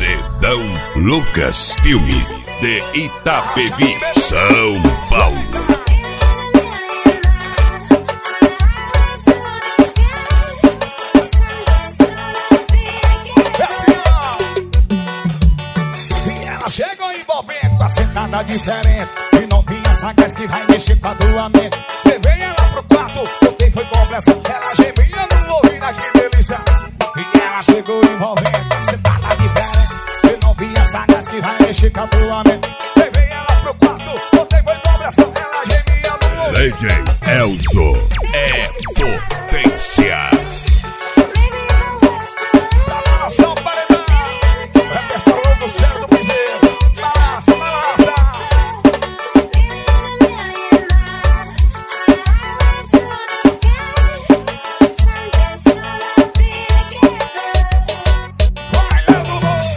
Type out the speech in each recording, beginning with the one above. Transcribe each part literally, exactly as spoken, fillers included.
Paredão Lucas Filme de Itapevi, São Paulo. Chegou envolvendo com a sentada diferente e não vinha sagaz que vai mexer com a tua mente. Levei ela pro quarto, botei foi complexão. Ela gemia no ouvido, que delícia. E ela chegou envolvendo com a sentada diferente e não vinha sagaz que vai mexer com a tua mente. Levei ela pro quarto, botei foi complexão. Ela gemia no ouvido. D J Elzo é potência. São Paredão, repertório do céu do piseiro. Balança, balança. Vai, leva o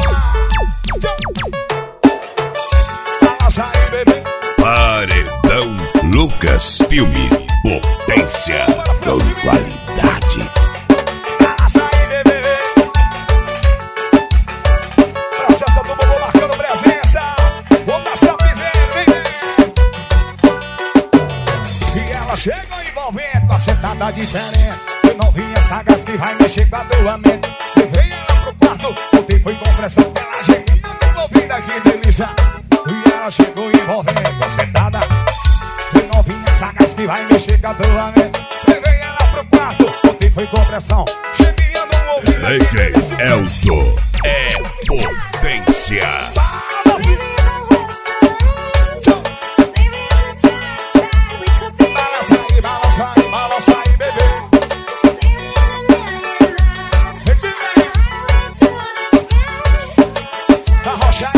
balança aí, bebê. Paredão Lucas Filme, potência com qualidade. Chega envolvendo com a sentada diferente. Eu não vinha sagaz que vai mexer com a tua mente. Levei ela pro quarto, botei foi com pressão. Ela gemia no ouvido, que delícia. E ela chegou envolvendo com a sentada. Eu não vinha sagaz que vai mexer com a tua mente. Levei ela pro quarto, botei foi com pressão. Gemia no ouvido. D J Elzo é potência.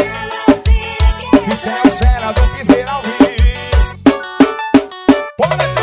Isso é a cena do piseiro ao vivo. Bora,